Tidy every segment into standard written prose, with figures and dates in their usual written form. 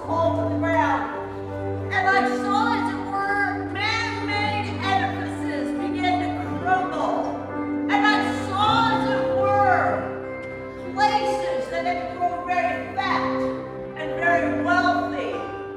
fall to the ground. And I saw, as it were, man-made edifices begin to crumble. And I saw, as it were, places that had grown very fat and very wealthy,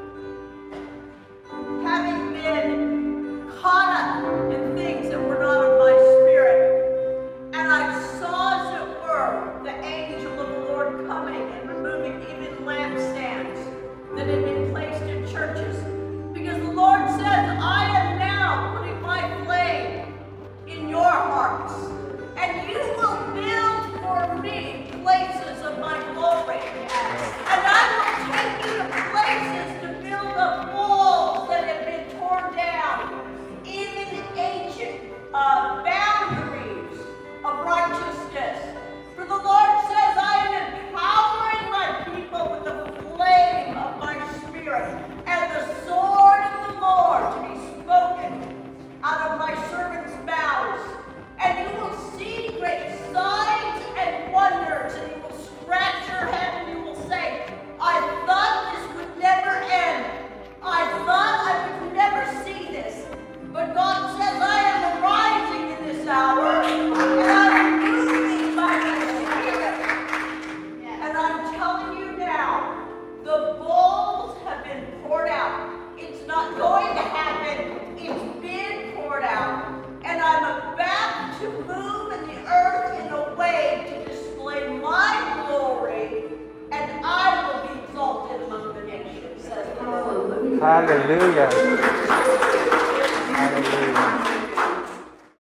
having been caught up in things that were not of my spirit. And I saw, as it were, the angel of the Lord coming and removing even lampstands that had been placed in churches. Because the Lord says, I am now putting my flame in your hearts, and you will build for me places of my glory. And I will take you to places to build up walls that have been torn down, even ancient boundaries of righteousness. For the Lord says, I am empowering my people with the flame of my spirit and the sword of the Lord to be spoken out of my servants' mouths. And you will see great signs and wonders, and you will scratch your head and you will say, I thought this would never end. I thought I would never see this. But God says, I am arising in this hour, and I'm moving by my spirit. And I'm telling you now, the bowls have been poured out. It's not going to happen. It's been poured out. And I'm about to move in the earth in a way to display my glory, and I will be exalted among the nations, says the Lord. Hallelujah. Hallelujah.